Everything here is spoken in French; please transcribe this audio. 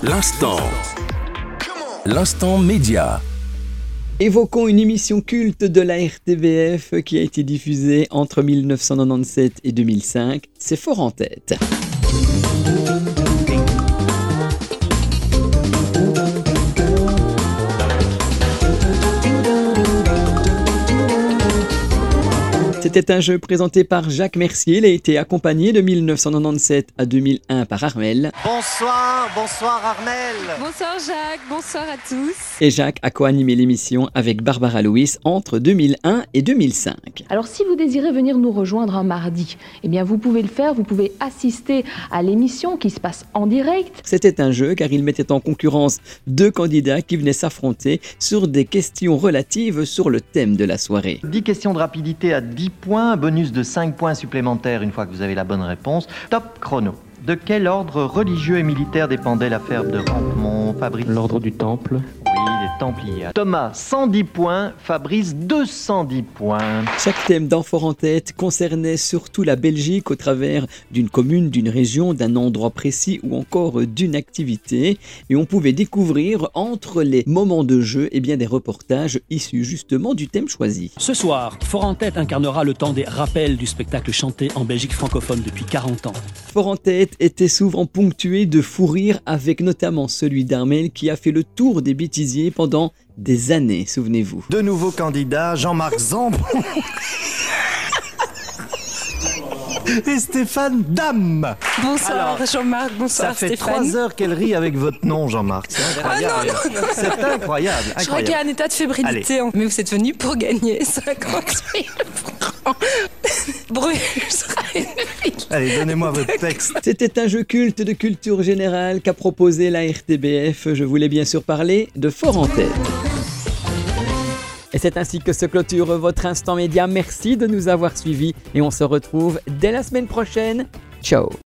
L'instant média. Évoquons une émission culte de la RTBF qui a été diffusée entre 1997 et 2005, c'est Fort en tête. C'était un jeu présenté par Jacques Mercier. Il a été accompagné de 1997 à 2001 par Armel. Bonsoir Armel. Bonsoir Jacques, bonsoir à tous. Et Jacques a co-animé l'émission avec Barbara Louis entre 2001 et 2005. Alors si vous désirez venir nous rejoindre un mardi, eh bien vous pouvez le faire, vous pouvez assister à l'émission qui se passe en direct. C'était un jeu car il mettait en concurrence deux candidats qui venaient s'affronter sur des questions relatives sur le thème de la soirée. 10 questions de rapidité à 10 points, bonus de 5 points supplémentaires une fois que vous avez la bonne réponse. Top chrono. De quel ordre religieux et militaire dépendait l'affaire de Rampemont, Fabrice? L'ordre du Temple. Oui, les Templiers. Thomas, 110 points. Fabrice, 210 points. Chaque thème dans Fort en tête concernait surtout la Belgique au travers d'une commune, d'une région, d'un endroit précis ou encore d'une activité. Et on pouvait découvrir entre les moments de jeu des reportages issus justement du thème choisi. Ce soir, Fort en tête incarnera le temps des rappels du spectacle chanté en Belgique francophone depuis 40 ans. Fort en tête était souvent ponctué de fous rires avec notamment celui d'Armel qui a fait le tour des bêtisiers pendant des années, souvenez-vous. De nouveaux candidats, Jean-Marc Zambon et Stéphane Dame. Bonsoir Jean-Marc, bonsoir Ça fait Stéphane. 3 heures qu'elle rit avec votre nom, Jean-Marc. C'est incroyable. C'est incroyable. Je crois qu'il y a un état de fébrilité, mais vous êtes venu pour gagner 50 000 francs. Bruce sera une fille. Allez, donnez-moi votre texte. C'était un jeu culte de culture générale qu'a proposé la RTBF. Je voulais bien sûr parler de Fort en tête. Et c'est ainsi que se clôture votre instant média. Merci de nous avoir suivis et on se retrouve dès la semaine prochaine. Ciao.